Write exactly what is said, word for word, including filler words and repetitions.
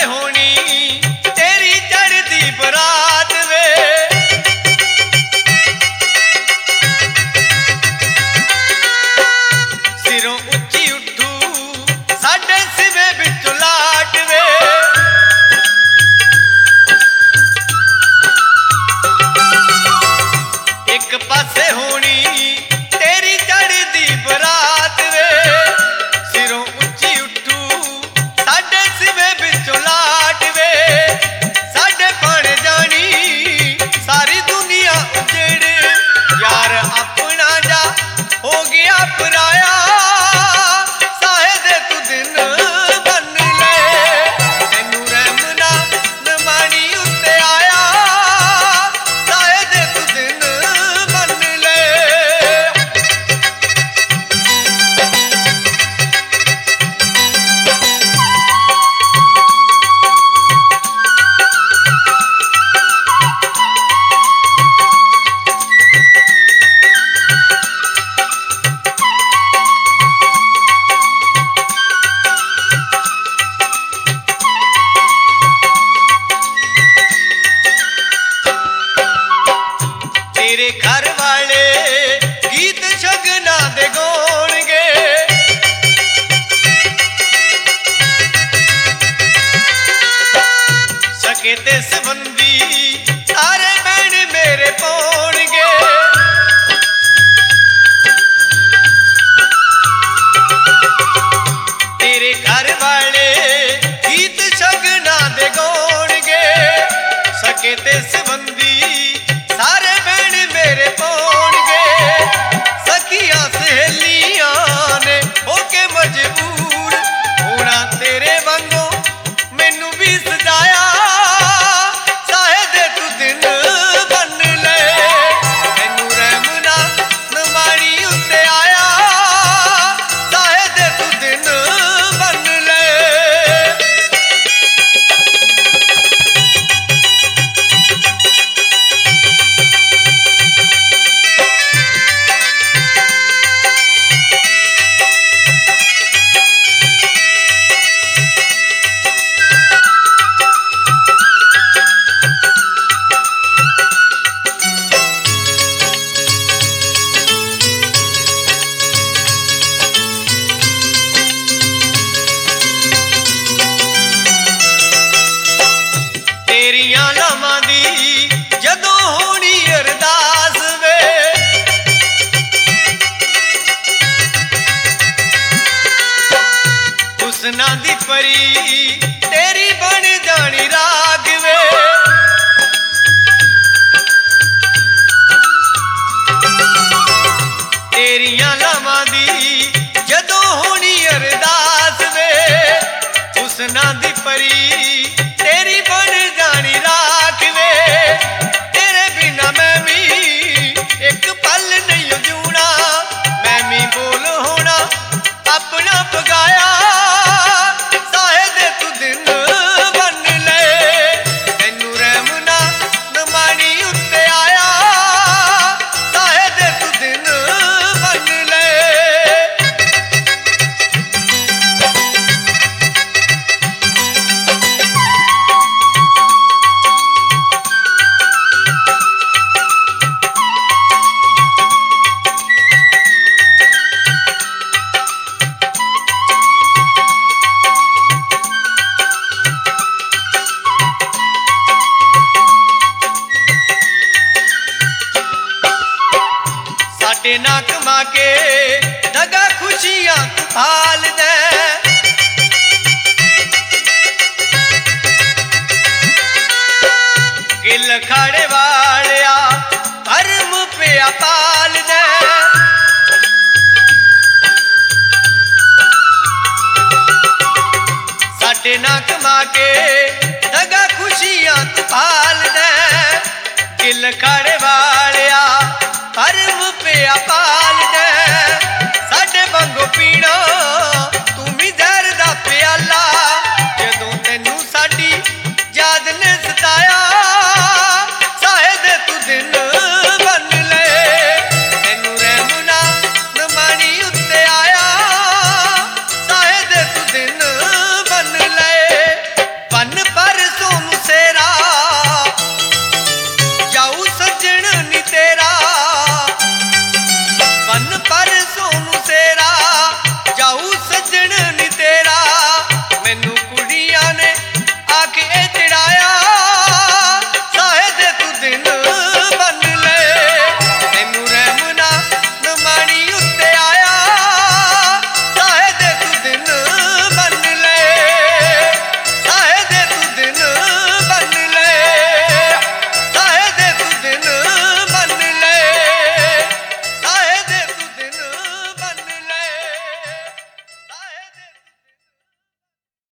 पासे होनी तेरी चढ़दी बरात वे, सिरों उच्ची उठू साडे सिवे विचों लाट वे। एक पासे होनी तेरी चढ़दी बरात वे, सिरों उच्ची उठू साडे सिवे विचों लाट वे। साडे बण जानी सारी दुनिया उजड़, यार अपना जा हो गया पराया, साहे दे तू दिन बन ले, तैनू रहम ना नमानी उत्ते आया, साहे दे तू दिन बन ले। तेरे घर वाले गीत शगना दे गाउणगे, सके ते संबंधी सारे भैण मेरे पाउणगे। तेरे घर वाले गीत शगना दे गाउणगे, सके ते संबंधी सारे भैण मेरे पाउणगे। सखियां सहेलियां ने होके मजबूर होना तेरे वांगों मैनू भी सजाया, साहे दे तू दिन बन ले, तैनू रहम ना नमानी उत्ते आया, साहे दे तू दिन बन ले। तेरियां लावां दी जदों होनी अरदास वे, हुस्ना दी परी तेरी बन जानी राग वे। तेरियां लावां दी जदों होनी अरदास वे, हुस्ना दी परी तेरी बन जानी राख वे। तेरे बिना मैं भी एक पल नहीं जूना, मैं भी बोल होना अपना पगाया, साहे दे तू दिन बन ले, तैनू रहम ना नमानी उत्ते आया, साहे दे तू दिन बन ले। साडे ना कमा के दगा खुशियां तू पाल दे, गिल खाड़े वालिया धर्म पिया पाल दे। साडे ना कमा के दगा खुशियां तू पाल दे, गिल खाड़े वालिया धर्म पिया पाल दे। साडे वांगू पीना तू भी